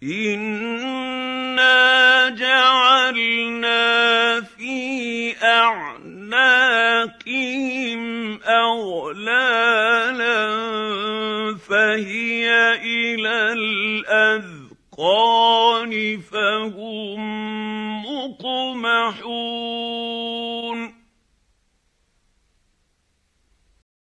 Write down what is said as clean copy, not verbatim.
إِنَّا جَعَلْنَا فِي أَعْنَاقِهِمْ أَغْلَالًا فَهِيَ إِلَى الْأَذْقَانِ فَهُم مُّقْمَحُونَ